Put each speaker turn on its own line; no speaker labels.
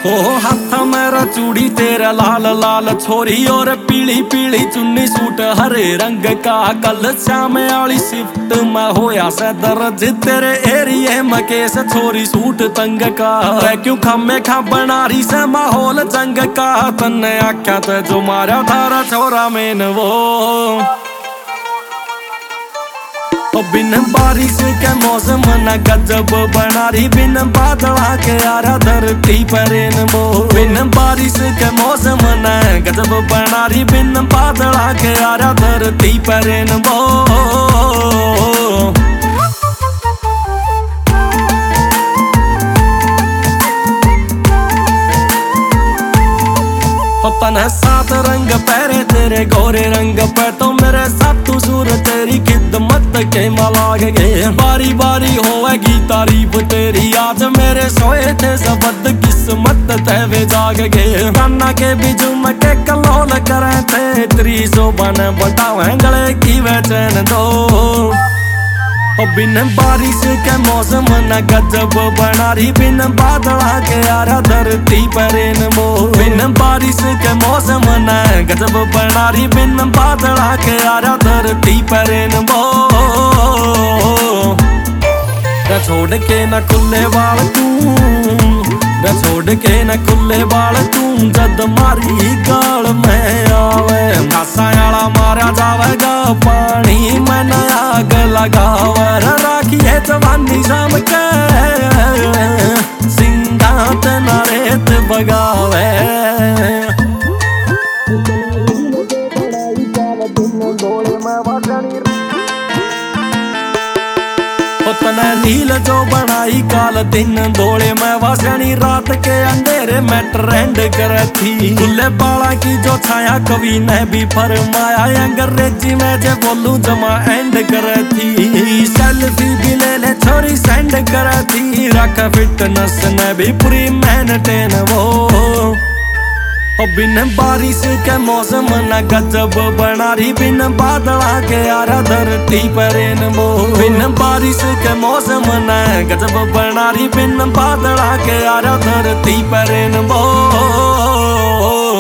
हो हाथ मेरा चूड़ी तेरा लाल लाल छोरी और पीली पीली चुन्नी सूट हरे रंग का कल शाम वाली शिफ्ट में होया से दर्ज तेरे एरिए में केस छोरी सूट तंग का क्यों खम्मे खा बना रही से माहौल जंग का तन्ने आख्या ते जो मारा थारा छोरा मेन वो बिन बारिश के मौसम न गजब बना रही बिन बादला के आरा धरती पर वो बिन बारिश के मौसम न गजब बना रही बिन बादला के आरा धरती पर वो तने सात रंग पैरे तेरे गोरे रंग पे तो मेरे साथ सूर तेरी खिदमत के मलाग गए बारी बारी होएगी तारीफ तेरी आज मेरे सोए थे सबद किस्मत तेवे जाग गए काना के बिजुम के कलोल करे थे त्री शोभन बतावे गले की वचन दो बिन बारिश के मौसम न गजब बना रही बिन बादला के आरा धरती पर वो बिन बारिश के मौसम न गजब बना रही बिन बादला के आरा धरती पर वो छोड़ के न खुले बाल तू छोड़ के न खुले बाल तू जद मारी गाल में आवे घासा वाला मारा जावेगा पानी में न आग लगावर राखिए जवानी शाम के सिंगात न रेत बगावे तने रील जो बनाई काल दिन दौड़े में वासनी रात के अंधेरे में ट्रेंड कर थी खुले बाला की जो छाया कवि ने भी फरमाया अंग्रेजी में जो बोलूं जमा एंड कर थी सेल्फी भी ले ले छोरी सेंड कर थी रख फिटनेस ने भी पूरी मेंटेन वो बिन बारिश के मौसम न गजब बना रही बिन बादला के आरा धरती पर वो बिन बारिश के मौसम न गजब बना रही बिन बादला के आरा धरती पर वो